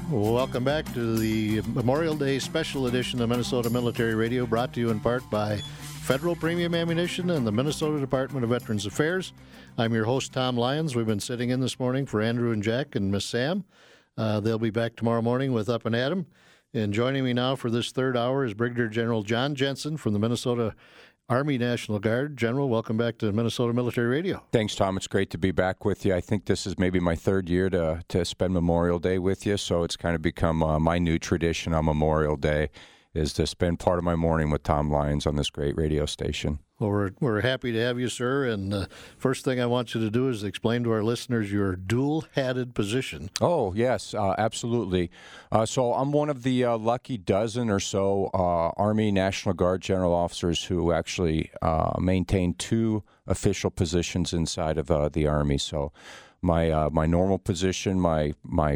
Welcome back to the Memorial Day special edition of Minnesota Military Radio, brought to you in part by Federal Premium Ammunition and the Minnesota Department of Veterans Affairs. I'm your host, Tom Lyons. We've been sitting in this morning for Andrew and Jack and Miss Sam. They'll be back tomorrow morning with Up and Adam. And joining me now for this third hour is Brigadier General John Jensen from the Minnesota Army National Guard. General, welcome back to Minnesota Military Radio. Thanks, Tom. It's great to be back with you. I think this is maybe my third year to spend Memorial Day with you, so it's kind of become my new tradition on Memorial Day is to spend part of my morning with Tom Lyons on this great radio station. Well, we're happy to have you, sir. And first thing I want you to do is explain to our listeners your dual-hatted position. Oh, yes, absolutely. So I'm one of the lucky dozen or so Army National Guard general officers who actually maintain two official positions inside of the Army. So my normal position, I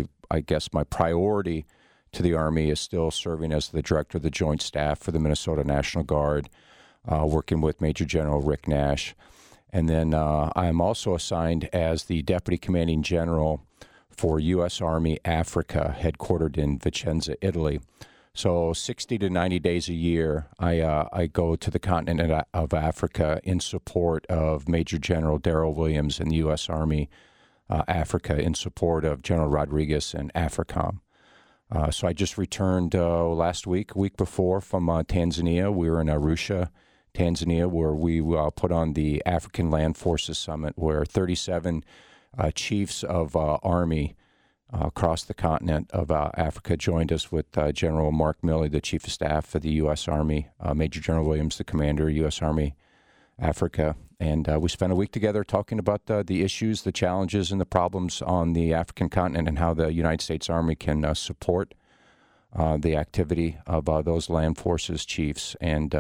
guess my priority to the Army is still serving as the Director of the Joint Staff for the Minnesota National Guard, working with Major General Rick Nash. And then I'm also assigned as the Deputy Commanding General for U.S. Army Africa, headquartered in Vicenza, Italy. So 60 to 90 days a year, I go to the continent of Africa in support of Major General Darrell Williams and the U.S. Army Africa in support of General Rodriguez and AFRICOM. So I just returned last week, a week before, from Tanzania. We were in Arusha, Tanzania, where we put on the African Land Forces Summit, where 37 chiefs of Army across the continent of Africa joined us with General Mark Milley, the Chief of Staff for the U.S. Army, Major General Williams, the Commander, U.S. Army Africa. And we spent a week together talking about the issues, the challenges, and the problems on the African continent and how the United States Army can support the activity of those land forces chiefs and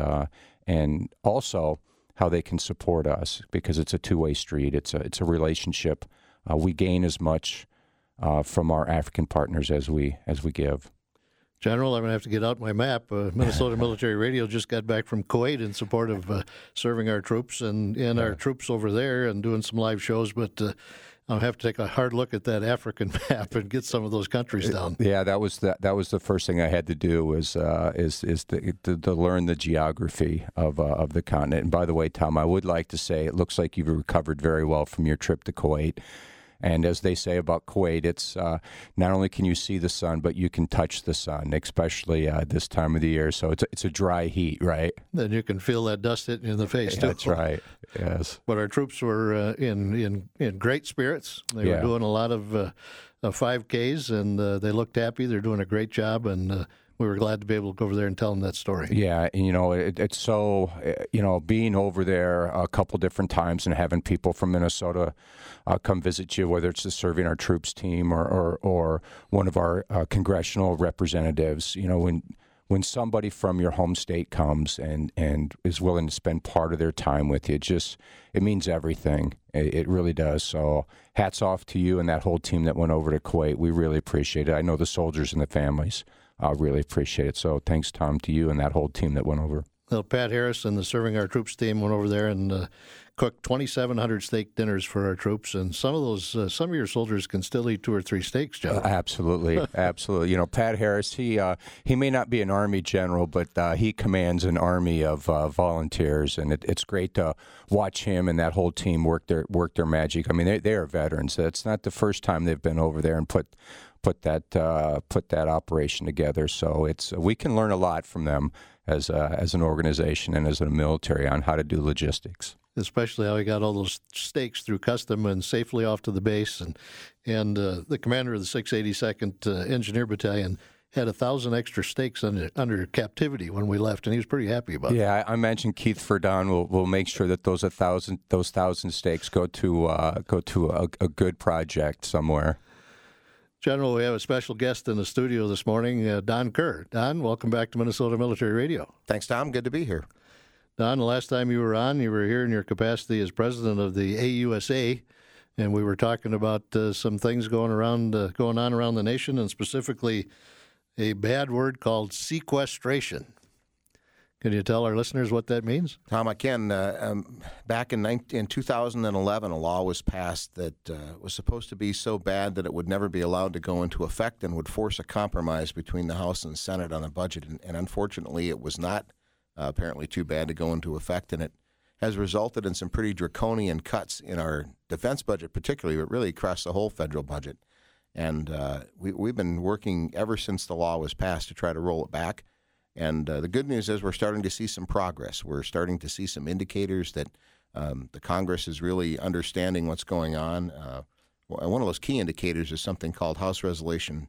also how they can support us, because it's a two-way street. It's a relationship. We gain as much from our African partners as we give. General, I'm going to have to get out my map. Minnesota Military Radio just got back from Kuwait in support of serving our troops and our troops over there and doing some live shows, but I'll have to take a hard look at that African map and get some of those countries down. Yeah, that was the first thing I had to do was to learn the geography of the continent. And by the way, Tom, I would like to say it looks like you've recovered very well from your trip to Kuwait. And as they say about Kuwait, it's not only can you see the sun, but you can touch the sun, especially this time of the year. So it's a dry heat, right? Then you can feel that dust hitting you in the face, too. That's right, yes. But our troops were in great spirits. They were doing a lot of 5Ks, and they looked happy. They're doing a great job, and we were glad to be able to go over there and tell them that story. Yeah, and it's so, being over there a couple different times and having people from Minnesota come visit you, whether it's the Serving Our Troops team or one of our congressional representatives, when somebody from your home state comes and is willing to spend part of their time with you, it means everything. It really does. So hats off to you and that whole team that went over to Kuwait. We really appreciate it. I know the soldiers and the families really appreciate it. So thanks, Tom, to you and that whole team that went over. Well, Pat Harris and the Serving Our Troops team went over there and cooked 2,700 steak dinners for our troops. And some of your soldiers can still eat 2 or 3 steaks, Joe. Absolutely, absolutely. Pat Harris, he may not be an Army general, but he commands an army of volunteers, and it's great to watch him and that whole team work their magic. I mean, they are veterans. It's not the first time they've been over there and put that operation together. So we can learn a lot from them as an organization and as a military on how to do logistics. Especially how he got all those steaks through custom and safely off to the base. And the commander of the 682nd Engineer Battalion had 1,000 extra steaks under captivity when we left, and he was pretty happy about it. Yeah, I mentioned Keith Verdon will make sure that those 1,000 steaks go to a good project somewhere. General, we have a special guest in the studio this morning, Don Kerr. Don, welcome back to Minnesota Military Radio. Thanks, Tom. Good to be here. Don, the last time you were on, you were here in your capacity as president of the AUSA, and we were talking about some things going on around the nation, and specifically a bad word called sequestration. Can you tell our listeners what that means? Tom, I can. Back in 2011, a law was passed that was supposed to be so bad that it would never be allowed to go into effect and would force a compromise between the House and the Senate on a budget. And unfortunately, it was not apparently too bad to go into effect, and it has resulted in some pretty draconian cuts in our defense budget particularly, but really across the whole federal budget. And we've been working ever since the law was passed to try to roll it back. And the good news is we're starting to see some progress. We're starting to see some indicators that the Congress is really understanding what's going on. One of those key indicators is something called House Resolution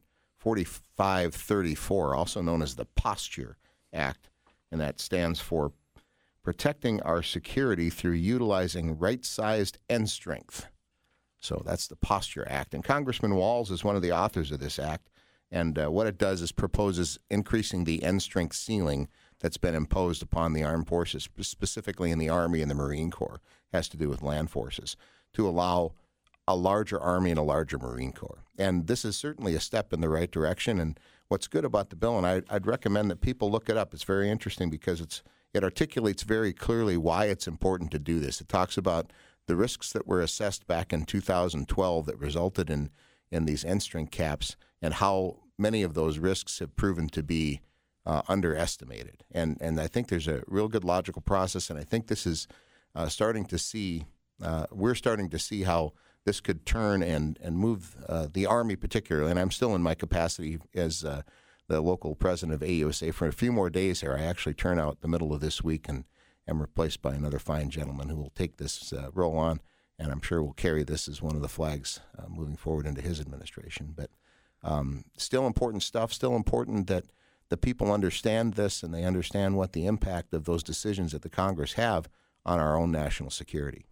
4534, also known as the Posture Act, and that stands for Protecting Our Security Through Utilizing Right-Sized End Strength. So that's the Posture Act. And Congressman Walz is one of the authors of this act. And what it does is proposes increasing the end strength ceiling that's been imposed upon the armed forces, specifically in the Army and the Marine Corps, has to do with land forces, to allow a larger Army and a larger Marine Corps. And this is certainly a step in the right direction. And what's good about the bill, and I'd recommend that people look it up. It's very interesting because it articulates very clearly why it's important to do this. It talks about the risks that were assessed back in 2012 that resulted in these end strength caps, and how many of those risks have proven to be underestimated. And I think there's a real good logical process, and I think this is starting to see, we're starting to see how this could turn and move the Army particularly. And I'm still in my capacity as the local president of AUSA for a few more days here. I actually turn out the middle of this week and am replaced by another fine gentleman who will take this role on, and I'm sure will carry this as one of the flags moving forward into his administration. But still important stuff, still important that the people understand this and they understand what the impact of those decisions that the Congress have on our own national security.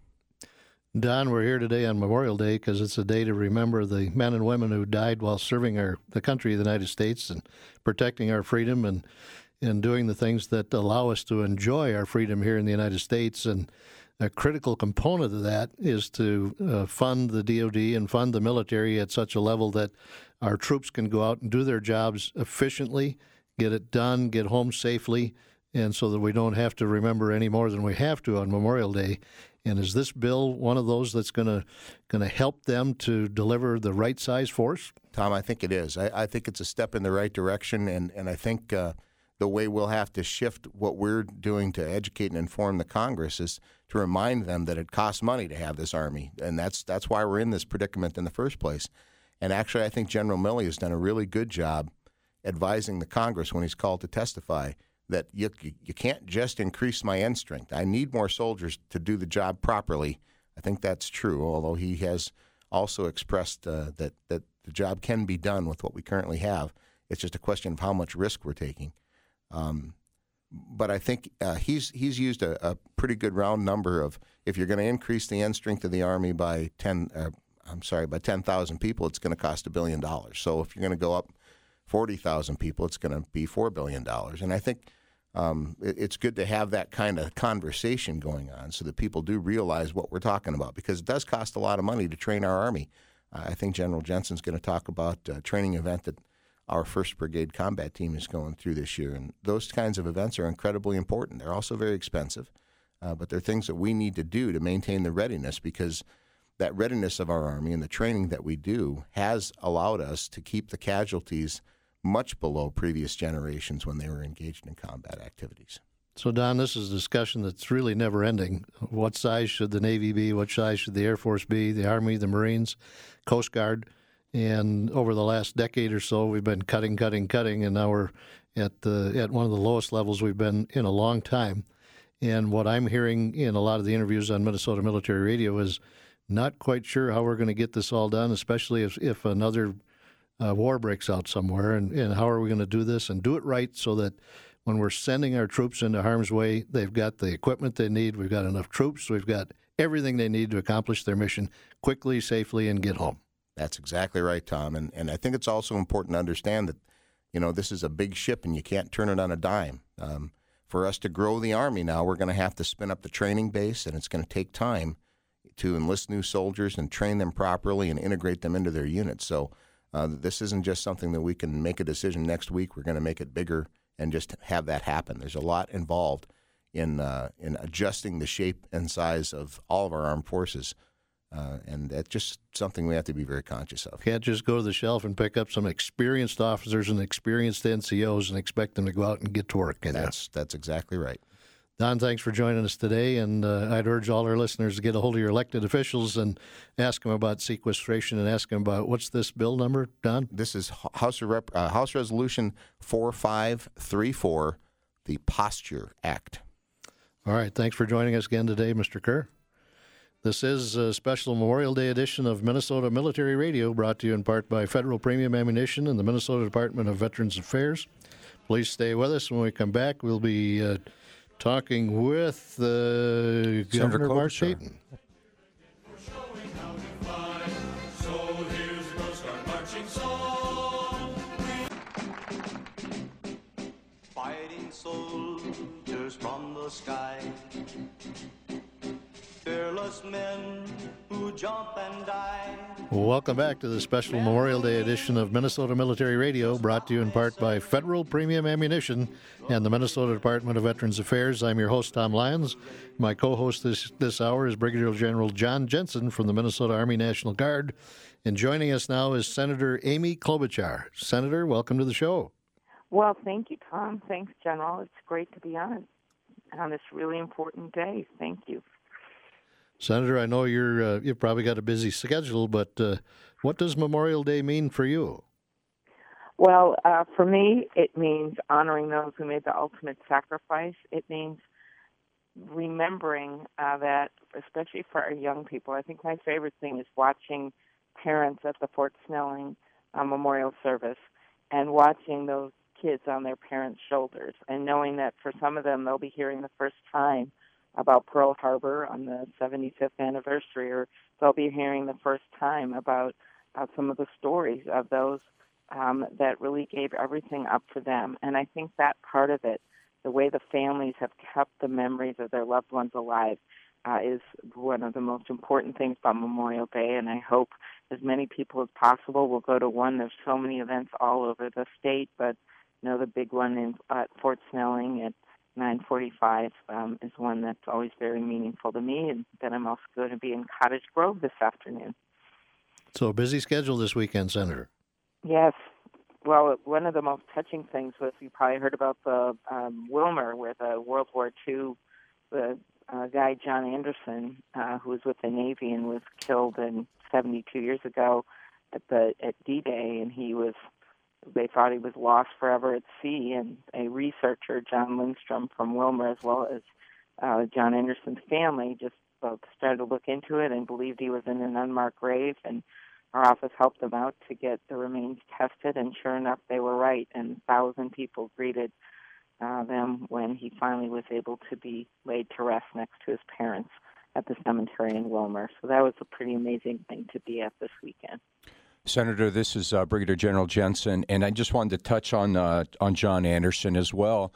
Don, we're here today on Memorial Day because it's a day to remember the men and women who died while serving the country of the United States and protecting our freedom and doing the things that allow us to enjoy our freedom here in the United States. And a critical component of that is to fund the DOD and fund the military at such a level that our troops can go out and do their jobs efficiently, get it done, get home safely, and so that we don't have to remember any more than we have to on Memorial Day. And is this bill one of those that's going to help them to deliver the right size force? Tom, I think it is. I think it's a step in the right direction, and I think the way we'll have to shift what we're doing to educate and inform the Congress is to remind them that it costs money to have this Army, and that's why we're in this predicament in the first place. And actually, I think General Milley has done a really good job advising the Congress when he's called to testify that you can't just increase my end strength. I need more soldiers to do the job properly. I think that's true, although he has also expressed that the job can be done with what we currently have. It's just a question of how much risk we're taking. But I think he's used a pretty good round number of, if you're going to increase the end strength of the Army by 10,000 people, it's going to cost $1 billion. So if you're going to go up 40,000 people, it's going to be $4 billion. And I think it's good to have that kind of conversation going on so that people do realize what we're talking about, because it does cost a lot of money to train our Army. I think General Jensen's going to talk about a training event that our 1st Brigade Combat Team is going through this year. And those kinds of events are incredibly important. They're also very expensive, but they're things that we need to do to maintain the readiness, because that readiness of our Army and the training that we do has allowed us to keep the casualties much below previous generations when they were engaged in combat activities. So, Don, this is a discussion that's really never ending. What size should the Navy be? What size should the Air Force be? The Army, the Marines, Coast Guard? And over the last decade or so, we've been cutting, and now we're at one of the lowest levels we've been in a long time. And what I'm hearing in a lot of the interviews on Minnesota Military Radio is not quite sure how we're going to get this all done, especially if another war breaks out somewhere. And how are we going to do this and do it right so that when we're sending our troops into harm's way, they've got the equipment they need, we've got enough troops, we've got everything they need to accomplish their mission quickly, safely, and get home. That's exactly right, Tom. And I think it's also important to understand that, this is a big ship and you can't turn it on a dime. For us to grow the Army now, we're going to have to spin up the training base, and it's going to take time to enlist new soldiers and train them properly and integrate them into their units. So this isn't just something that we can make a decision next week. We're going to make it bigger and just have that happen. There's a lot involved in adjusting the shape and size of all of our armed forces. And that's just something we have to be very conscious of. Can't just go to the shelf and pick up some experienced officers and experienced NCOs and expect them to go out and get to work. That's exactly right. Don, thanks for joining us today, and I'd urge all our listeners to get a hold of your elected officials and ask them about sequestration and ask them about, what's this bill number, Don? This is House Resolution 4534, the Posture Act. All right, thanks for joining us again today, Mr. Kerr. This is a special Memorial Day edition of Minnesota Military Radio, brought to you in part by Federal Premium Ammunition and the Minnesota Department of Veterans Affairs. Please stay with us. When we come back, we'll be talking with Governor Mark Dayton. Fighting soldiers from the sky, fearless men who jump and die. Welcome back to the special Memorial Day edition of Minnesota Military Radio, brought to you in part by Federal Premium Ammunition and the Minnesota Department of Veterans Affairs. I'm your host, Tom Lyons. My co-host this hour is Brigadier General John Jensen from the Minnesota Army National Guard. And joining us now is Senator Amy Klobuchar. Senator, welcome to the show. Well, thank you, Tom. Thanks, General. It's great to be on this really important day. Thank you. Senator, I know you've probably got a busy schedule, but what does Memorial Day mean for you? Well, for me, it means honoring those who made the ultimate sacrifice. It means remembering that, especially for our young people, I think my favorite thing is watching parents at the Fort Snelling memorial service and watching those kids on their parents' shoulders and knowing that for some of them they'll be hearing the first time about Pearl Harbor on the 75th anniversary, or they'll be hearing the first time about some of the stories of those that really gave everything up for them. And I think that part of it, the way the families have kept the memories of their loved ones alive, is one of the most important things about Memorial Day. And I hope as many people as possible will go to one. There's so many events all over the state, but the big one at Fort Snelling at 9:45 is one that's always very meaningful to me, and then I'm also going to be in Cottage Grove this afternoon. So a busy schedule this weekend, Senator. Yes. Well, one of the most touching things was, you probably heard about the Wilmer, where the World War II, the guy John Anderson, who was with the Navy and was killed 72 years ago at D-Day, and they thought he was lost forever at sea, and a researcher, John Lindstrom from Wilmer, as well as John Anderson's family, just started to look into it and believed he was in an unmarked grave, and our office helped them out to get the remains tested, and sure enough, they were right, and 1,000 people greeted them when he finally was able to be laid to rest next to his parents at the cemetery in Wilmer. So that was a pretty amazing thing to be at this weekend. Senator, this is Brigadier General Jensen, and I just wanted to touch on John Anderson as well.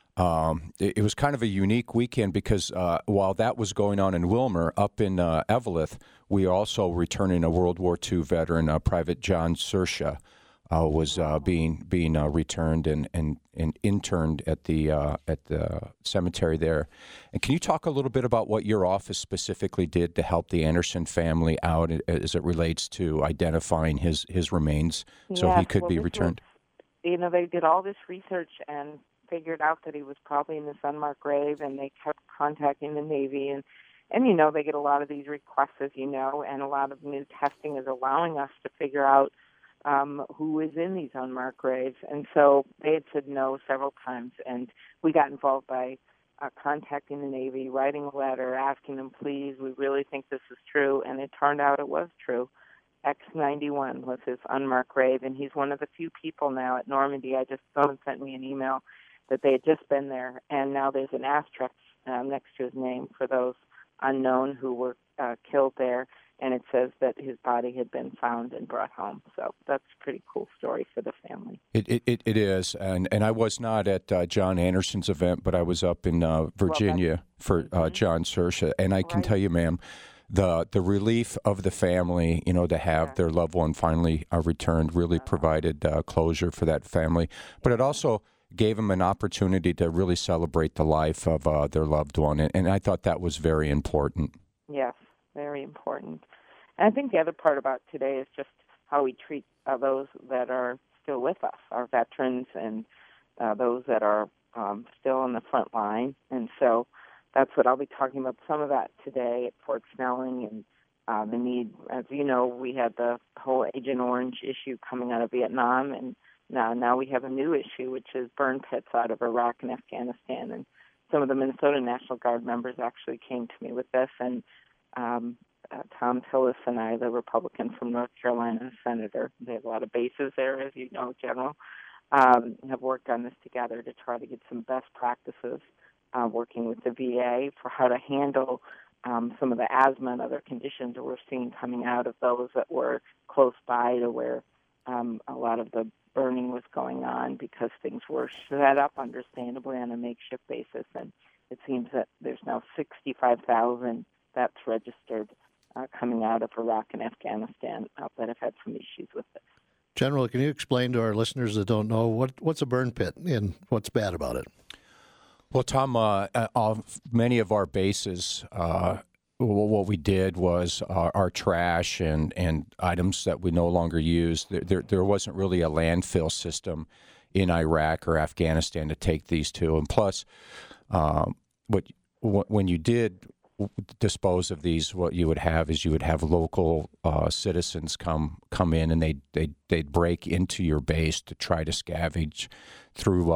It was kind of a unique weekend because while that was going on in Wilmer, up in Eveleth, we also returning a World War II veteran, Private John Sersha, was being returned and interned at the cemetery there. And can you talk a little bit about what your office specifically did to help the Anderson family out as it relates to identifying his remains so he could be returned? They did all this research and figured out that he was probably in this unmarked grave, and they kept contacting the Navy, and they get a lot of these requests, as you know, and a lot of new testing is allowing us to figure out who is in these unmarked graves. And so they had said no several times, and we got involved by contacting the Navy, writing a letter, asking them, please, we really think this is true, and it turned out it was true. X91 was his unmarked grave, and he's one of the few people now at Normandy. Someone sent me an email that they had just been there, and now there's an asterisk next to his name for those unknown who were killed there, and it says that his body had been found and brought home. So that's a pretty cool story for the family. It is, and I was not at John Anderson's event, but I was up in Virginia for John Sersha, and I can tell you, ma'am, the relief of the family, to have their loved one finally returned really provided closure for that family. But it also gave them an opportunity to really celebrate the life of their loved one, and I thought that was very important. Yes, very important. And I think the other part about today is just how we treat those that are still with us, our veterans and those that are still on the front line. And so that's what I'll be talking about, some of that today at Fort Snelling, and the need. As you know, we had the whole Agent Orange issue coming out of Vietnam, and now we have a new issue, which is burn pits out of Iraq and Afghanistan. And some of the Minnesota National Guard members actually came to me with this, and Tom Tillis and I, the Republican from North Carolina, senator, they have a lot of bases there, as you know, General, have worked on this together to try to get some best practices, working with the VA for how to handle some of the asthma and other conditions that we're seeing coming out of those that were close by to where a lot of the burning was going on, because things were set up, understandably, on a makeshift basis. And it seems that there's now 65,000 vets registered coming out of Iraq and Afghanistan that have had some issues with this. General, can you explain to our listeners that don't know what's a burn pit and what's bad about it? Well, Tom, many of our bases, what we did was our trash and items that we no longer use. There wasn't really a landfill system in Iraq or Afghanistan to take these to. And plus, when you did dispose of these, what you would have is you would have local citizens come in, and they'd break into your base to try to scavenge through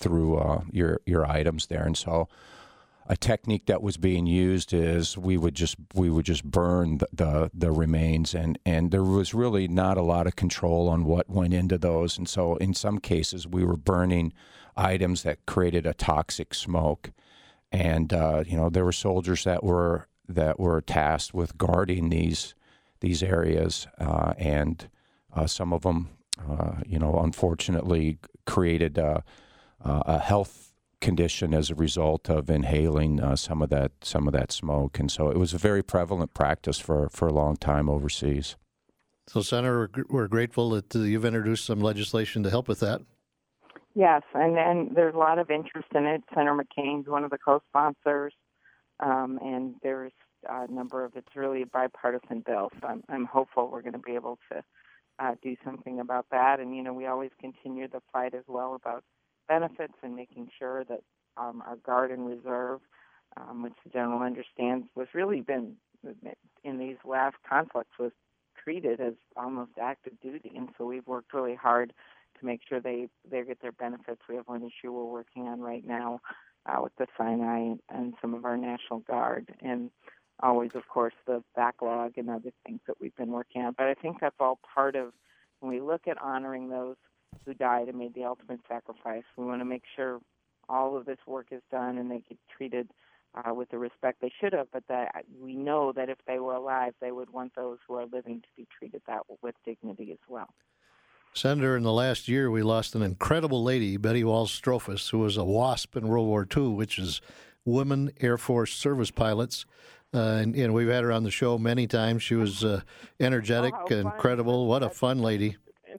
your items there. And so a technique that was being used is we would just burn the remains, and there was really not a lot of control on what went into those. And so in some cases we were burning items that created a toxic smoke. And there were soldiers that were tasked with guarding these areas, and some of them, unfortunately, created a health condition as a result of inhaling some of that smoke. And so it was a very prevalent practice for a long time overseas. So, Senator, we're grateful that you've introduced some legislation to help with that. Yes, and there's a lot of interest in it. Senator McCain's one of the co-sponsors, and there's a number of, it's really a bipartisan bill, so I'm hopeful we're going to be able to do something about that. And, we always continue the fight as well about benefits and making sure that our Guard and Reserve, which the General understands was really been, in these last conflicts, was treated as almost active duty. And so we've worked really hard to make sure they get their benefits. We have one issue we're working on right now with the Sinai and some of our National Guard, and always, of course, the backlog and other things that we've been working on. But I think that's all part of, when we look at honoring those who died and made the ultimate sacrifice, we want to make sure all of this work is done and they get treated with the respect they should have, but that we know that if they were alive, they would want those who are living to be treated that with dignity as well. Senator, in the last year, we lost an incredible lady, Betty Walsh-Strofuss, who was a WASP in World War II, which is Women Air Force Service Pilots. And we've had her on the show many times. She was energetic, incredible. What a fun lady.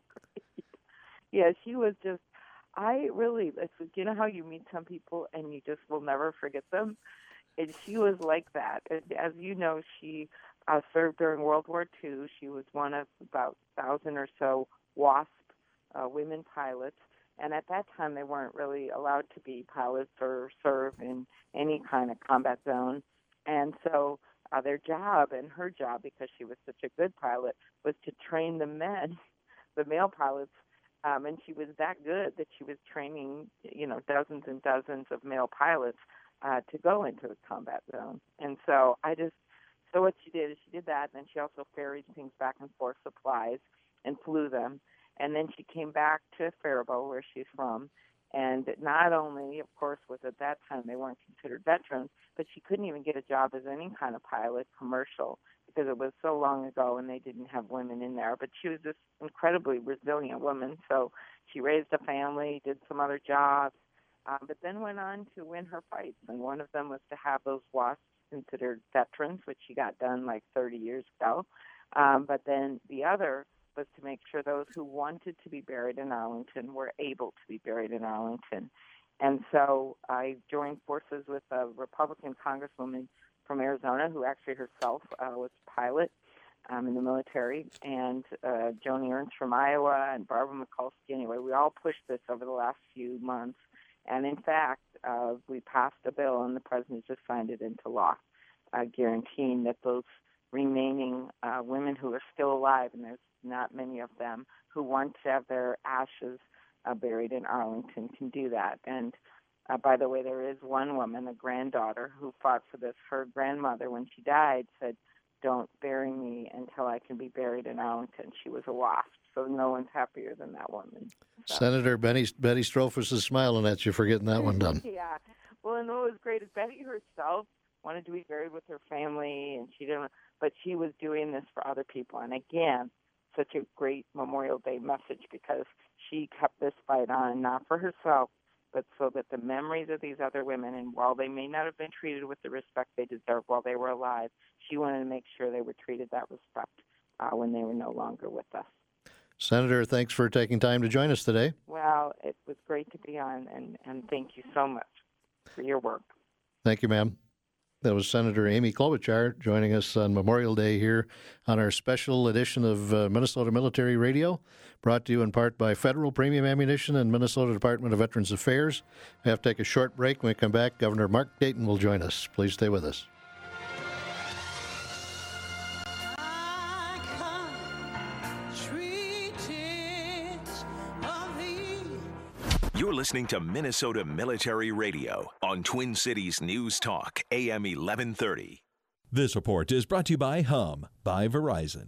Yeah, she was just, you know how you meet some people and you just will never forget them? And she was like that. As you know, she served during World War II. She was one of about 1,000 or so WASP women pilots, and at that time they weren't really allowed to be pilots or serve in any kind of combat zone. And so their job, and her job, because she was such a good pilot, was to train the men, the male pilots, and she was that good that she was training, dozens and dozens of male pilots to go into the combat zone. And so what she did is she did that, and then she also ferried things back and forth, supplies, and flew them. And then she came back to Faribault, where she's from, and not only, of course, was at that time they weren't considered veterans, but she couldn't even get a job as any kind of pilot, commercial, because it was so long ago and they didn't have women in there. But she was this incredibly resilient woman, so she raised a family, did some other jobs, but then went on to win her fights. And one of them was to have those WASPs considered veterans, which she got done like 30 years ago. But then the other was to make sure those who wanted to be buried in Arlington were able to be buried in Arlington. And so I joined forces with a Republican congresswoman from Arizona who actually herself was a pilot in the military, and Joni Ernst from Iowa and Barbara Mikulski. Anyway, we all pushed this over the last few months. And in fact, we passed a bill, and the president just signed it into law, guaranteeing that those remaining women who are still alive, and there's not many of them, who want to have their ashes buried in Arlington can do that. And by the way, there is one woman, a granddaughter, who fought for this. Her grandmother, when she died, said, "Don't bury me until I can be buried in Arlington." She was a WASP, so no one's happier than that woman. So. Senator Betty Strofuss is smiling at you for getting that one done. Yeah. Well, and what was great is Betty herself wanted to be buried with her family, and she didn't. But she was doing this for other people. And again, such a great Memorial Day message, because she kept this fight on, not for herself, but so that the memories of these other women, and while they may not have been treated with the respect they deserved while they were alive, she wanted to make sure they were treated that respect when they were no longer with us. Senator, thanks for taking time to join us today. Well, it was great to be on, and thank you so much for your work. Thank you, ma'am. That was Senator Amy Klobuchar joining us on Memorial Day here on our special edition of Minnesota Military Radio, brought to you in part by Federal Premium Ammunition and Minnesota Department of Veterans Affairs. We have to take a short break. When we come back, Governor Mark Dayton will join us. Please stay with us. You're listening to Minnesota Military Radio on Twin Cities News Talk, AM 1130. This report is brought to you by Hum by Verizon.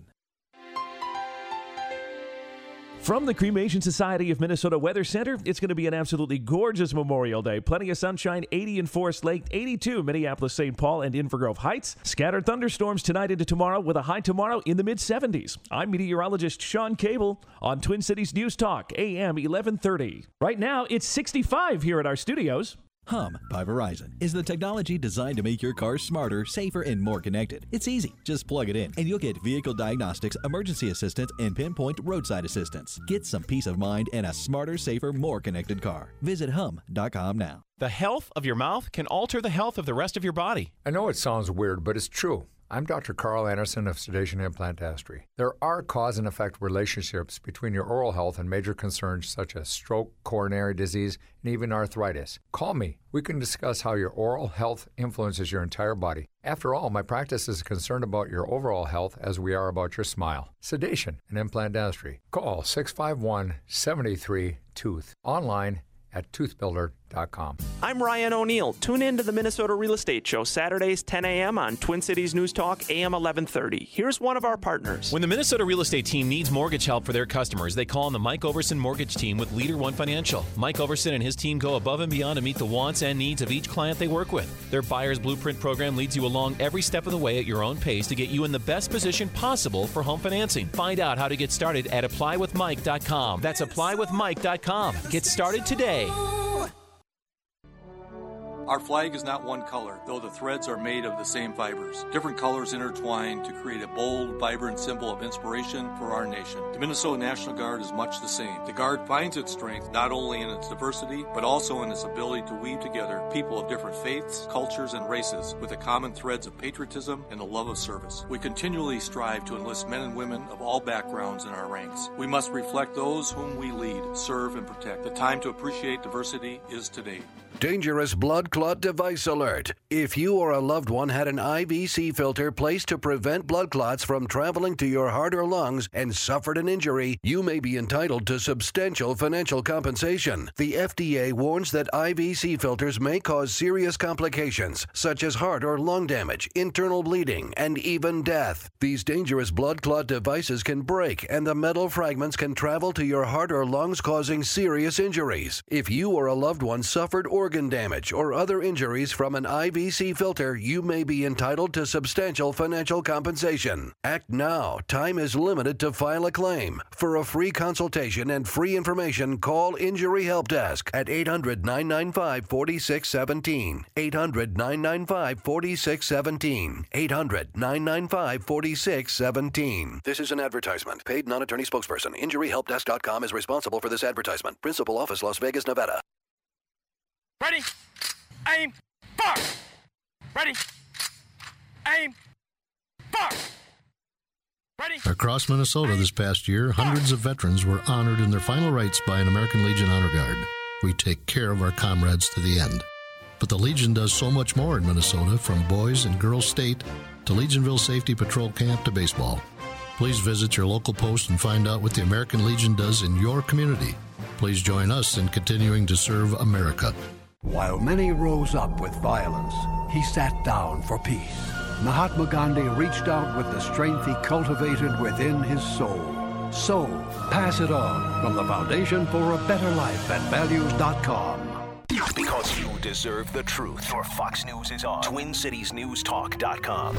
From the Cremation Society of Minnesota Weather Center, it's going to be an absolutely gorgeous Memorial Day. Plenty of sunshine, 80 in Forest Lake, 82 Minneapolis, St. Paul, and Inver Grove Heights. Scattered thunderstorms tonight into tomorrow with a high tomorrow in the mid-70s. I'm meteorologist Sean Cable on Twin Cities News Talk, AM 1130. Right now, it's 65 here at our studios. Hum by Verizon is the technology designed to make your car smarter, safer, and more connected. It's easy. Just plug it in, and you'll get vehicle diagnostics, emergency assistance, and pinpoint roadside assistance. Get some peace of mind and a smarter, safer, more connected car. Visit hum.com now. The health of your mouth can alter the health of the rest of your body. I know it sounds weird, but it's true. I'm Dr. Carl Anderson of Sedation Implantastry. There are cause and effect relationships between your oral health and major concerns such as stroke, coronary disease, and even arthritis. Call me. We can discuss how your oral health influences your entire body. After all, my practice is concerned about your overall health as we are about your smile. Sedation and Implantastry. Call 651-73-TOOTH. Online at toothbuilder.com. I'm Ryan O'Neill. Tune in to the Minnesota Real Estate Show, Saturdays, 10 a.m. on Twin Cities News Talk, AM 1130. Here's one of our partners. When the Minnesota Real Estate team needs mortgage help for their customers, they call on the Mike Overson Mortgage Team with Leader One Financial. Mike Overson and his team go above and beyond to meet the wants and needs of each client they work with. Their Buyer's Blueprint program leads you along every step of the way at your own pace to get you in the best position possible for home financing. Find out how to get started at applywithmike.com. That's applywithmike.com. Get started today. Our flag is not one color, though the threads are made of the same fibers. Different colors intertwine to create a bold, vibrant symbol of inspiration for our nation. The Minnesota National Guard is much the same. The Guard finds its strength not only in its diversity, but also in its ability to weave together people of different faiths, cultures, and races with the common threads of patriotism and the love of service. We continually strive to enlist men and women of all backgrounds in our ranks. We must reflect those whom we lead, serve, and protect. The time to appreciate diversity is today. Dangerous blood clot device alert. If you or a loved one had an IVC filter placed to prevent blood clots from traveling to your heart or lungs and suffered an injury, you may be entitled to substantial financial compensation. The FDA warns that IVC filters may cause serious complications, such as heart or lung damage, internal bleeding, and even death. These dangerous blood clot devices can break, and the metal fragments can travel to your heart or lungs, causing serious injuries. If you or a loved one suffered organ organ damage, or other injuries from an IVC filter, you may be entitled to substantial financial compensation. Act now. Time is limited to file a claim. For a free consultation and free information, call Injury Help Desk at 800-995-4617. 800-995-4617. 800-995-4617. This is an advertisement. Paid non-attorney spokesperson. InjuryHelpDesk.com is responsible for this advertisement. Principal office, Las Vegas, Nevada. Ready, aim, fire! Ready, aim, fire! Ready. Across Minnesota this past year, hundreds of veterans were honored in their final rites by an American Legion Honor Guard. We take care of our comrades to the end. But the Legion does so much more in Minnesota, from Boys and Girls State to Legionville Safety Patrol Camp to baseball. Please visit your local post and find out what the American Legion does in your community. Please join us in continuing to serve America. While many rose up with violence, he sat down for peace. Mahatma Gandhi reached out with the strength he cultivated within his soul. So, pass it on from the Foundation for a Better Life at values.com. Because you deserve the truth. Your Fox News is on. TwinCitiesNewsTalk.com.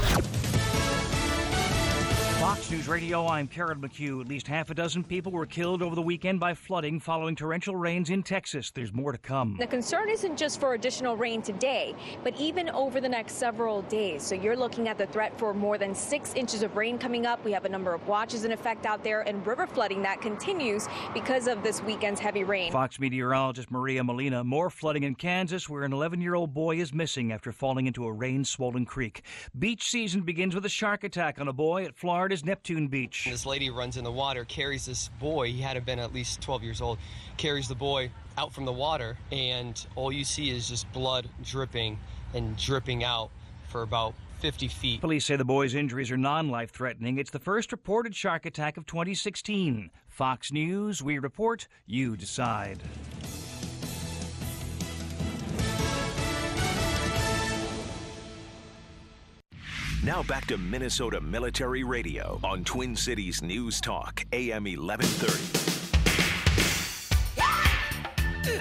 Fox News Radio, I'm Karen McHugh. At least half a dozen people were killed over the weekend by flooding following torrential rains in Texas. There's more to come. The concern isn't just for additional rain today, but even over the next several days. So you're looking at the threat for more than 6 inches of rain coming up. We have a number of watches in effect out there, and river flooding that continues because of this weekend's heavy rain. Fox meteorologist Maria Molina. More flooding in Kansas, where an 11-year-old boy is missing after falling into a rain-swollen creek. Beach season begins with a shark attack on a boy at Florida's Neptune Beach. This lady runs in the water, carries this boy. He had to have been at least 12 years old. Carries the boy out from the water, and all you see is just blood dripping and dripping out for about 50 feet. Police say the boy's injuries are non-life-threatening. It's the first reported shark attack of 2016. Fox News, we report, you decide. Now back to Minnesota Military Radio on Twin Cities News Talk, AM 1130.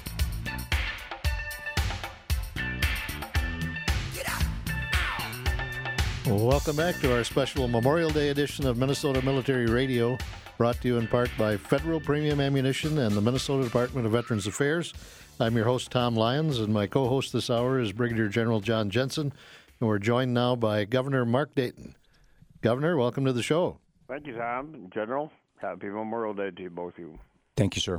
Welcome back to our special Memorial Day edition of Minnesota Military Radio, brought to you in part by Federal Premium Ammunition and the Minnesota Department of Veterans Affairs. I'm your host, Tom Lyons, and my co-host this hour is Brigadier General John Jensen. And we're joined now by Governor Mark Dayton. Governor, welcome to the show. Thank you, Tom. General, happy Memorial Day to you, both of you. Thank you, sir.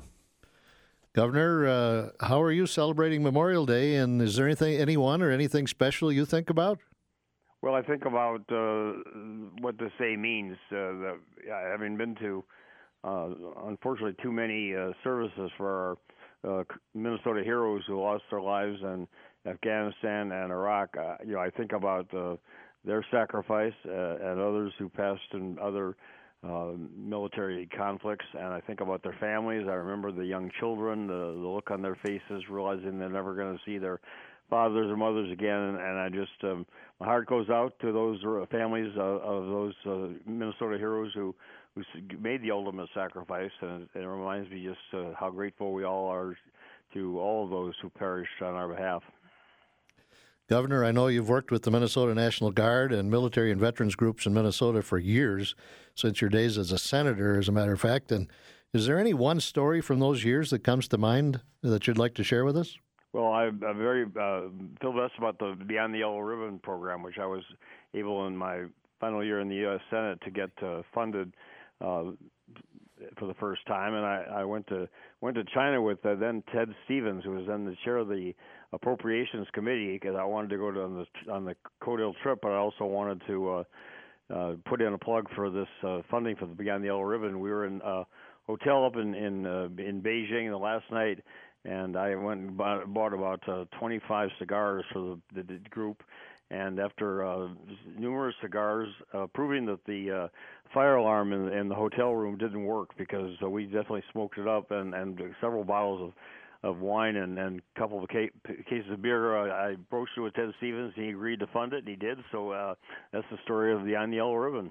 Governor, how are you celebrating Memorial Day, and is there anyone or anything special you think about? Well, I think about what this day means. That having been to, unfortunately, too many services for our Minnesota heroes who lost their lives in Afghanistan and Iraq, I think about their sacrifice and others who passed in other military conflicts, and I think about their families. I remember the young children, the look on their faces, realizing they're never going to see their fathers or mothers again, and I just my heart goes out to those families of those Minnesota heroes who made the ultimate sacrifice, and it reminds me just how grateful we all are to all of those who perished on our behalf. Governor, I know you've worked with the Minnesota National Guard and military and veterans groups in Minnesota for years, since your days as a senator, as a matter of fact. And is there any one story from those years that comes to mind that you'd like to share with us? Well, I'm very feel best about the Beyond the Yellow Ribbon program, which I was able in my final year in the U.S. Senate to get funded for the first time, and I went to China with then Ted Stevens, who was then the chair of the Appropriations Committee, because I wanted to go on the Codell trip, but I also wanted to put in a plug for this funding for the Beyond the Yellow Ribbon. We were in a hotel up in Beijing the last night, and I went and bought about 25 cigars for the group. And after numerous cigars, proving that the fire alarm in the hotel room didn't work, because we definitely smoked it up, and several bottles of wine and a couple of cases of beer, I broached it with Ted Stevens, and he agreed to fund it, and he did. So that's the story of Beyond the Yellow Ribbon.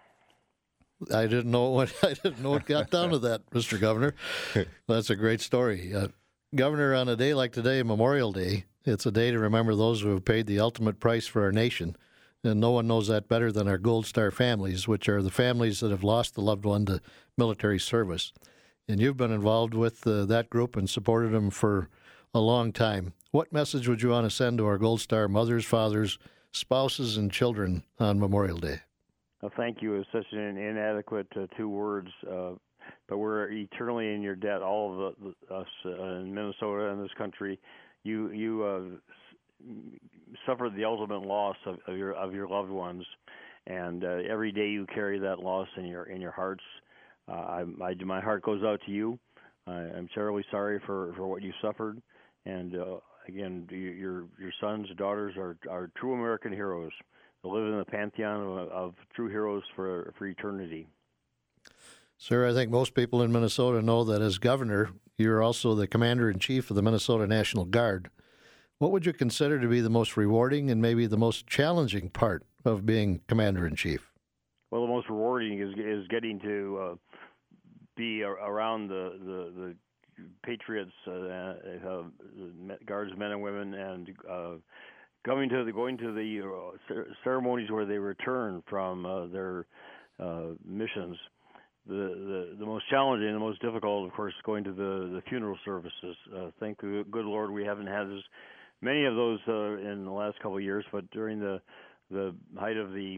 I didn't know it got down to that, Mr. Governor. That's a great story. Governor, on a day like today, Memorial Day, it's a day to remember those who have paid the ultimate price for our nation. And no one knows that better than our Gold Star families, which are the families that have lost a loved one to military service. And you've been involved with that group and supported them for a long time. What message would you want to send to our Gold Star mothers, fathers, spouses, and children on Memorial Day? Thank you is such an inadequate 2 words, but we're eternally in your debt, all of us in Minnesota and this country. You suffered the ultimate loss of your loved ones, and every day you carry that loss in your hearts. My heart goes out to you. I'm terribly sorry for what you suffered, and again, your sons and daughters are true American heroes. They live in the pantheon of true heroes for eternity. Sir, I think most people in Minnesota know that as governor, you're also the commander-in-chief of the Minnesota National Guard. What would you consider to be the most rewarding and maybe the most challenging part of being commander-in-chief? Well, the most rewarding is getting to be around the patriots, Guards men and women, and going to the ceremonies where they return from their missions. The most challenging and the most difficult, of course, going to the funeral services. Thank the good Lord we haven't had as many of those in the last couple of years, but during the height of the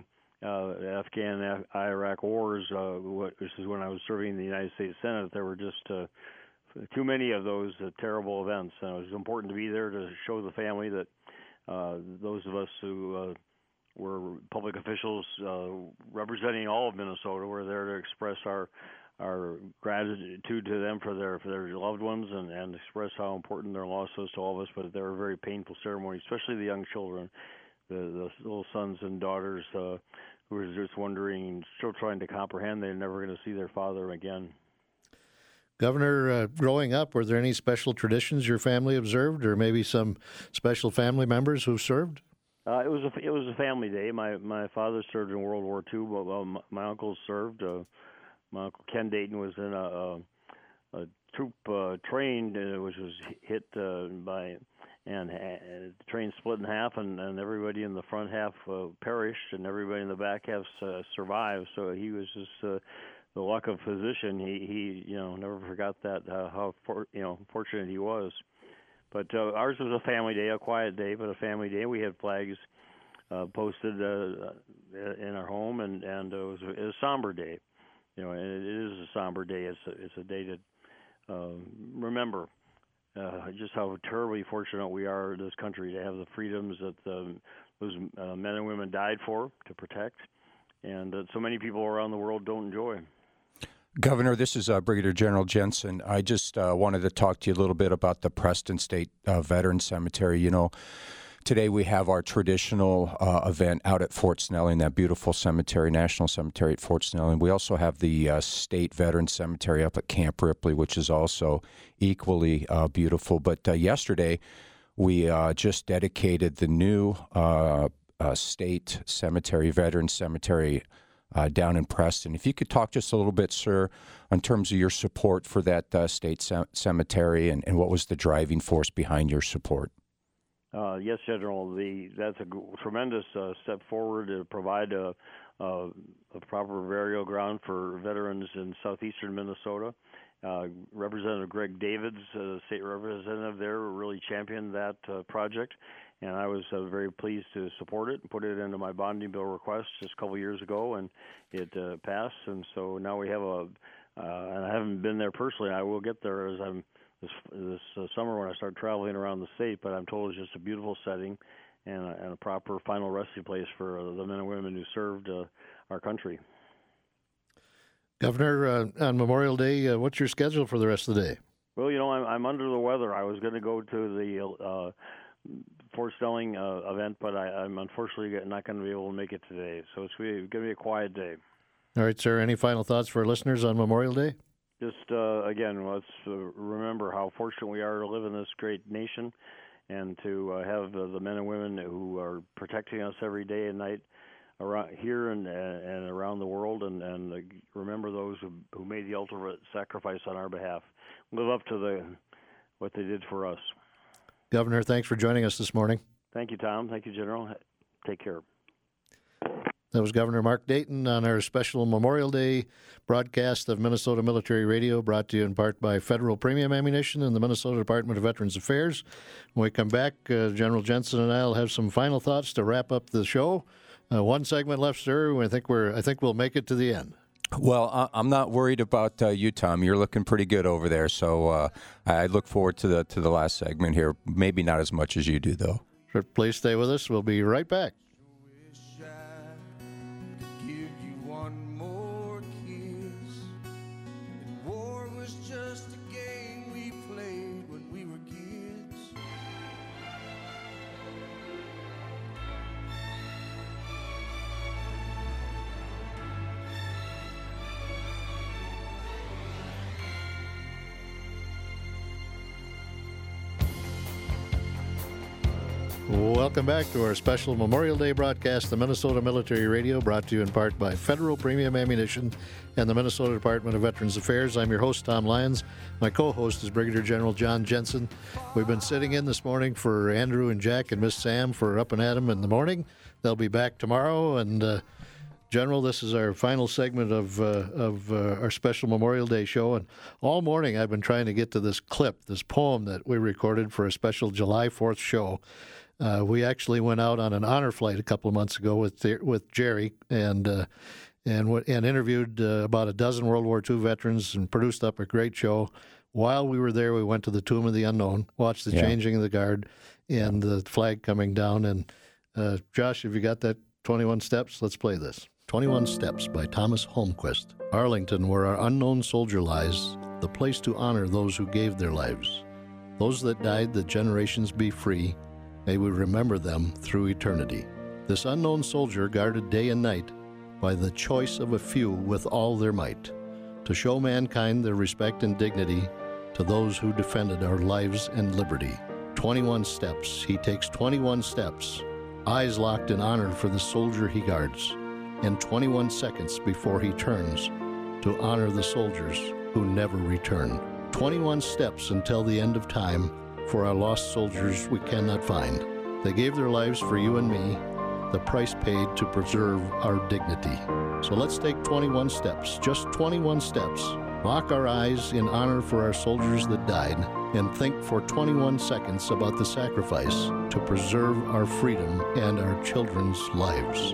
Afghan-Iraq wars, this is when I was serving in the United States Senate, there were just too many of those terrible events. And it was important to be there to show the family that those of us who were public officials representing all of Minnesota were there to express our gratitude to them for their loved ones and express how important their loss was to all of us. But they were very painful ceremonies, especially the young children, the little sons and daughters who were just wondering, still trying to comprehend they're never going to see their father again. Governor, growing up, were there any special traditions your family observed, or maybe some special family members who've served? It was a family day. My father served in World War II, but my uncles served. My uncle Ken Dayton was in a troop train which was hit and the train split in half, and everybody in the front half perished, and everybody in the back half survived. So he was just the luck of physician. He never forgot that how fortunate he was. But ours was a family day, a quiet day, but a family day. We had flags posted in our home, and it was a somber day. And it is a somber day. It's a day to remember just how terribly fortunate we are in this country to have the freedoms that those men and women died for, to protect, and that so many people around the world don't enjoy. Governor, this is Brigadier General Jensen. I just wanted to talk to you a little bit about the Preston State Veterans Cemetery. Today we have our traditional event out at Fort Snelling, that beautiful cemetery, National Cemetery at Fort Snelling. We also have the State Veterans Cemetery up at Camp Ripley, which is also equally beautiful. But yesterday we just dedicated the new State Cemetery, Veterans Cemetery, down in Preston. If you could talk just a little bit, sir, in terms of your support for that state cemetery and what was the driving force behind your support. Yes, General. That's a tremendous step forward to provide a proper burial ground for veterans in southeastern Minnesota. Representative Greg Davids, state representative there, really championed that project. And I was very pleased to support it and put it into my bonding bill request just a couple of years ago, and it passed. And so now we have and I haven't been there personally. I will get there as I'm this summer when I start traveling around the state. But I'm told it's just a beautiful setting and a proper final resting place for the men and women who served our country. Governor, on Memorial Day, what's your schedule for the rest of the day? Well, I'm under the weather. I was going to go to the Fort Snelling event, but I'm unfortunately not going to be able to make it today. So it's going to be a quiet day. All right, sir. Any final thoughts for our listeners on Memorial Day? Just, again, let's remember how fortunate we are to live in this great nation and to have the men and women who are protecting us every day and night around here and around the world, and remember those who made the ultimate sacrifice on our behalf. Live up to what they did for us. Governor, thanks for joining us this morning. Thank you, Tom. Thank you, General. Take care. That was Governor Mark Dayton on our special Memorial Day broadcast of Minnesota Military Radio, brought to you in part by Federal Premium Ammunition and the Minnesota Department of Veterans Affairs. When we come back, General Jensen and I will have some final thoughts to wrap up the show. One segment left, sir. I think we'll make it to the end. Well, I'm not worried about you, Tom. You're looking pretty good over there. So I look forward to the last segment here. Maybe not as much as you do, though. Sure, please stay with us. We'll be right back. Welcome back to our special Memorial Day broadcast, the Minnesota Military Radio, brought to you in part by Federal Premium Ammunition and the Minnesota Department of Veterans Affairs. I'm your host, Tom Lyons. My co-host is Brigadier General John Jensen. We've been sitting in this morning for Andrew and Jack and Miss Sam for Up and Adam in the morning. They'll be back tomorrow. And General, this is our final segment of our special Memorial Day show. And all morning I've been trying to get to this clip, this poem that we recorded for a special July 4th show. We actually went out on an honor flight a couple of months ago with Jerry and interviewed about a dozen World War II veterans and produced up a great show. While we were there, we went to the Tomb of the Unknown, watched the changing of the guard and the flag coming down. And Josh, have you got that 21 Steps? Let's play this. 21 Steps by Thomas Holmquist. Arlington, where our unknown soldier lies, the place to honor those who gave their lives. Those that died that generations be free, may we remember them through eternity. This unknown soldier guarded day and night by the choice of a few with all their might, to show mankind their respect and dignity to those who defended our lives and liberty. 21 steps, he takes 21 steps, eyes locked in honor for the soldier he guards, and 21 seconds before he turns to honor the soldiers who never return. 21 steps until the end of time, for our lost soldiers we cannot find. They gave their lives for you and me, the price paid to preserve our dignity. So let's take 21 steps, just 21 steps. Lock our eyes in honor for our soldiers that died, and think for 21 seconds about the sacrifice to preserve our freedom and our children's lives.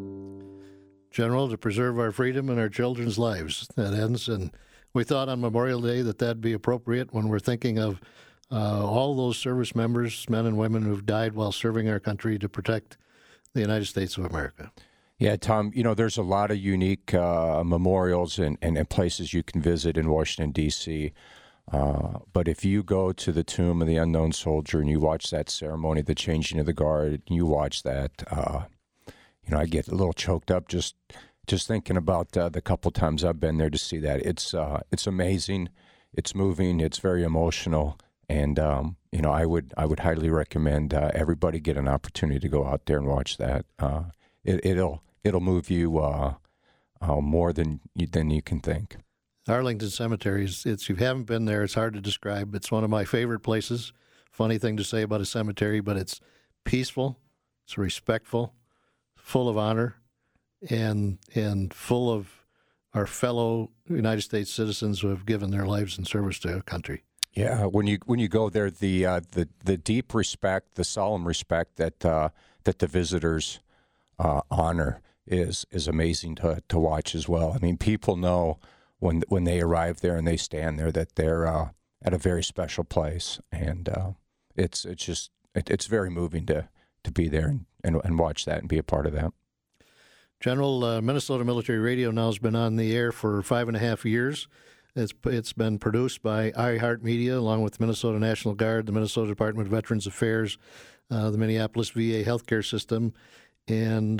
General, to preserve our freedom and our children's lives. That ends, and we thought on Memorial Day that that'd be appropriate when we're thinking of all those service members, men and women who've died while serving our country to protect the United States of America. Yeah, Tom, there's a lot of unique memorials and places you can visit in Washington, D.C., but if you go to the Tomb of the Unknown Soldier and you watch that ceremony, the changing of the guard, you watch that, I get a little choked up just thinking about the couple times I've been there to see that. It's amazing, it's moving, it's very emotional. And, I would highly recommend everybody get an opportunity to go out there and watch that. It'll move you more than you can think. Arlington Cemetery, if you haven't been there, it's hard to describe. It's one of my favorite places. Funny thing to say about a cemetery, but it's peaceful, it's respectful, full of honor, and full of our fellow United States citizens who have given their lives in service to our country. Yeah, when you go there, the deep respect, the solemn respect that the visitors honor is amazing to watch as well. I mean, people know when they arrive there and they stand there that they're at a very special place, and it's very moving to be there and watch that and be a part of that. General, Minnesota Military Radio now has been on the air for 5.5 years. It's been produced by iHeartMedia, along with the Minnesota National Guard, the Minnesota Department of Veterans Affairs, the Minneapolis VA healthcare system. And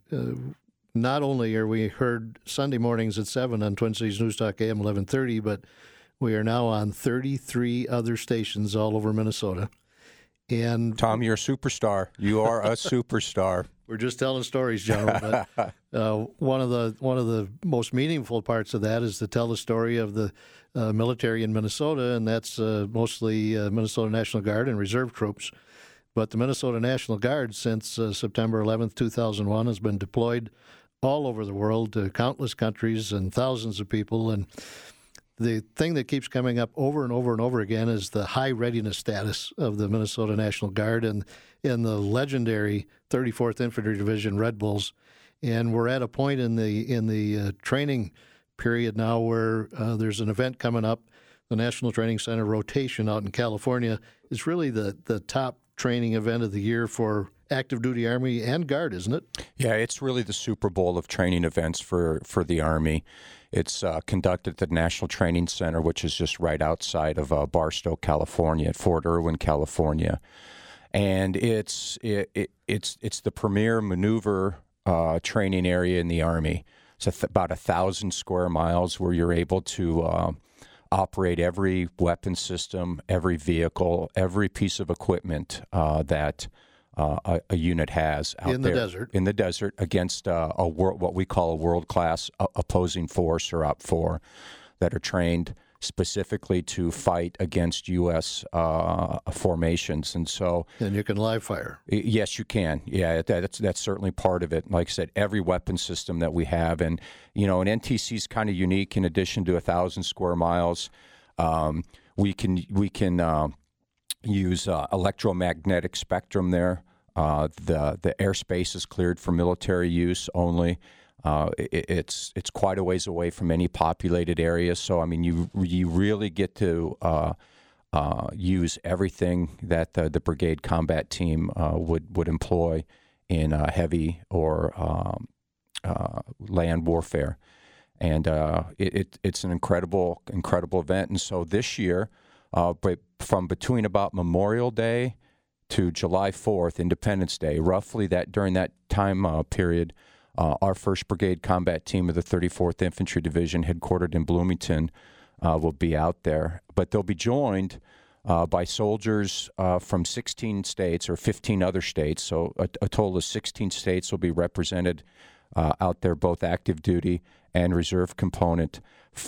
not only are we heard Sunday mornings at 7 on Twin Cities News Talk AM 1130, but we are now on 33 other stations all over Minnesota. And Tom, you're a superstar. You are a superstar. We're just telling stories, General. But one of the most meaningful parts of that is to tell the story of the military in Minnesota, and that's mostly Minnesota National Guard and reserve troops. But the Minnesota National Guard, since September 11th, 2001, has been deployed all over the world to countless countries and thousands of people. And the thing that keeps coming up over and over and over again is the high readiness status of the Minnesota National Guard and in the legendary 34th Infantry Division Red Bulls. And we're at a point in the training period now where there's an event coming up. The National Training Center rotation out in California is really the top training event of the year for active duty Army and Guard, isn't it? Yeah, it's really the Super Bowl of training events for the Army. It's conducted at the National Training Center, which is just right outside of Barstow, California, at Fort Irwin, California. And it's the premier maneuver training area in the Army. It's about 1,000 square miles where you're able to operate every weapon system, every vehicle, every piece of equipment that a unit has out in the desert. In the desert against what we call a world-class opposing force, or OPFOR, that are trained specifically to fight against U.S. Formations. And so, and you can live fire. Yes, you can. Yeah, that's certainly part of it. Like I said, every weapon system that we have, and an NTC is kind of unique. In addition to 1,000 square miles, we can use electromagnetic spectrum there. The airspace is cleared for military use only. It's quite a ways away from any populated area, so I mean you really get to use everything that the brigade combat team would employ in heavy or land warfare, and it's an incredible event. And so this year, from between about Memorial Day to July 4th, Independence Day, roughly during that time period. Our 1st Brigade Combat Team of the 34th Infantry Division, headquartered in Bloomington, will be out there. But they'll be joined by soldiers from 16 states or 15 other states. So a total of 16 states will be represented out there, both active duty and reserve component.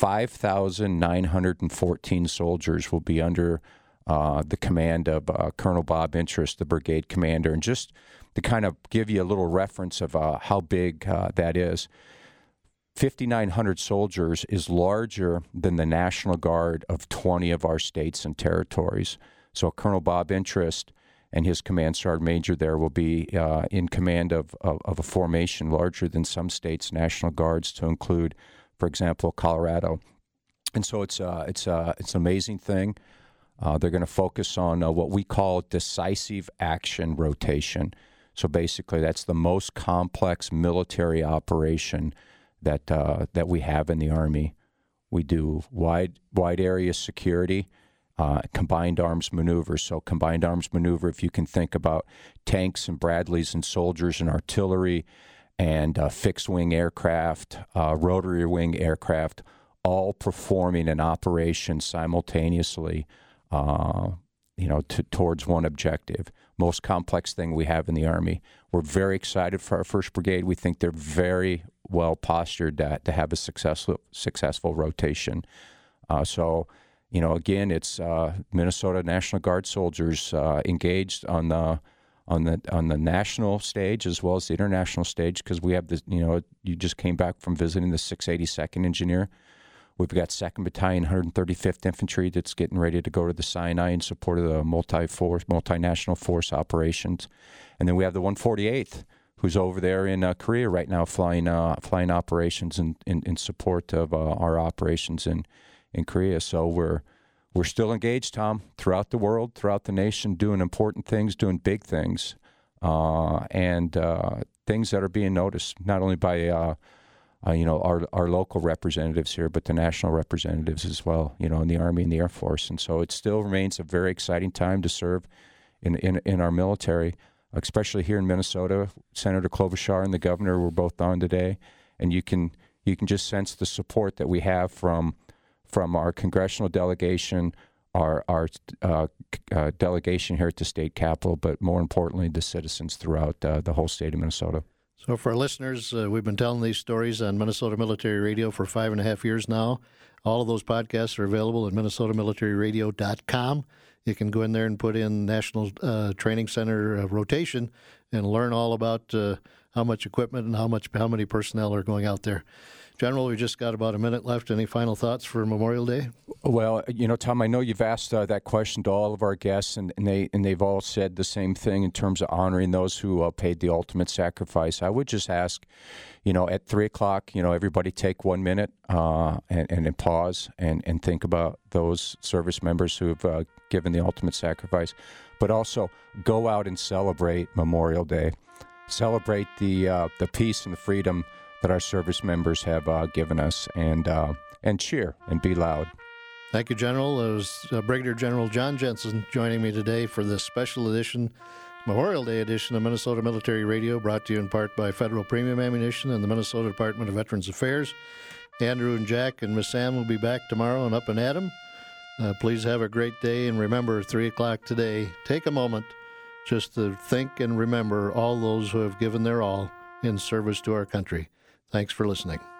5,914 soldiers will be under the command of Colonel Bob Interest, the brigade commander. And just to kind of give you a little reference of how big that is, 5,900 soldiers is larger than the National Guard of 20 of our states and territories. So Colonel Bob Interest and his command sergeant major there will be in command of a formation larger than some states' National Guards, to include, for example, Colorado. And so it's an amazing thing. They're going to focus on what we call decisive action rotation. So basically, that's the most complex military operation that we have in the Army. We do wide area security, combined arms maneuvers. So combined arms maneuver, if you can think about tanks and Bradleys and soldiers and artillery and fixed-wing aircraft, rotary wing aircraft, all performing an operation simultaneously, towards one objective. Most complex thing we have in the Army. We're very excited for our 1st Brigade. We think they're very well postured to have a successful rotation. Again, it's Minnesota National Guard soldiers engaged on the national stage as well as the international stage, because we have this. You just came back from visiting the 682nd Engineer. We've got 2nd Battalion, 135th Infantry that's getting ready to go to the Sinai in support of the multinational force operations. And then we have the 148th, who's over there in Korea right now flying operations in support of our operations in Korea. So we're still engaged, Tom, throughout the world, throughout the nation, doing important things, doing big things, and things that are being noticed, not only by our local representatives here, but the national representatives as well, in the Army and the Air Force. And so it still remains a very exciting time to serve in our military, especially here in Minnesota. Senator Klobuchar and the governor were both on today, and you can just sense the support that we have from our congressional delegation, delegation here at the state capitol, but more importantly, the citizens throughout the whole state of Minnesota. So for our listeners, we've been telling these stories on Minnesota Military Radio for 5.5 years now. All of those podcasts are available at minnesotamilitaryradio.com. You can go in there and put in National Training Center rotation and learn all about how much equipment and how many personnel are going out there. General, we just got about a minute left. Any final thoughts for Memorial Day? Well, Tom, I know you've asked that question to all of our guests, and they've all said the same thing in terms of honoring those who paid the ultimate sacrifice. I would just ask, at 3 o'clock, everybody take 1 minute and pause and think about those service members who have given the ultimate sacrifice, but also go out and celebrate Memorial Day. Celebrate the peace and the freedom that our service members have given us, and cheer and be loud. Thank you, General. It was Brigadier General John Jensen joining me today for this special edition, Memorial Day edition of Minnesota Military Radio, brought to you in part by Federal Premium Ammunition and the Minnesota Department of Veterans Affairs. Andrew and Jack and Miss Sam will be back tomorrow and up and at 'em. Please have a great day, and remember, 3 o'clock today, take a moment just to think and remember all those who have given their all in service to our country. Thanks for listening.